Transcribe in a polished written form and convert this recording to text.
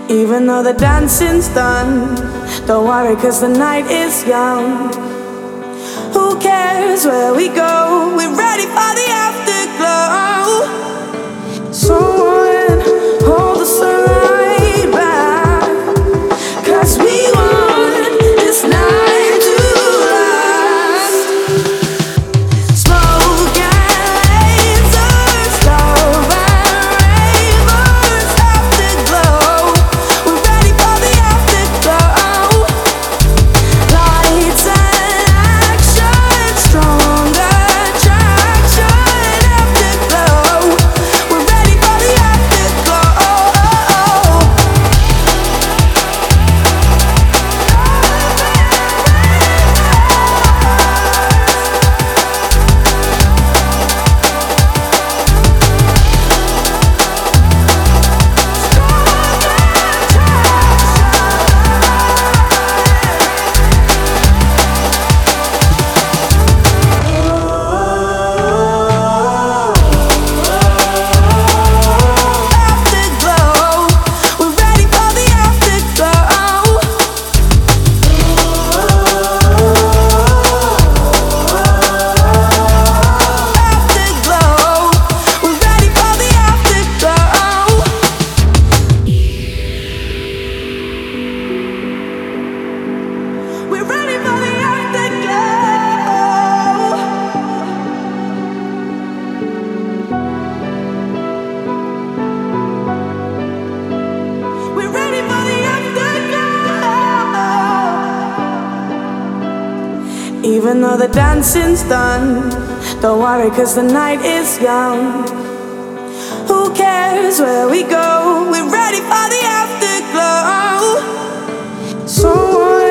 Even though the dancing's done, don't worry, 'cause the night is young. Who cares where we go? We're ready for the afterglow. Someone hold the sunlight back, 'cause we want this night to last. Smoke and lasers, love and ravers, afterglow. We're ready for the afterglow. Lights and action, strong attraction, afterglow. We're ready for the afterglow. Even though the dancing's done, don't worry, 'cause the night is young. Who cares where we go? We're ready for the afterglow. Someone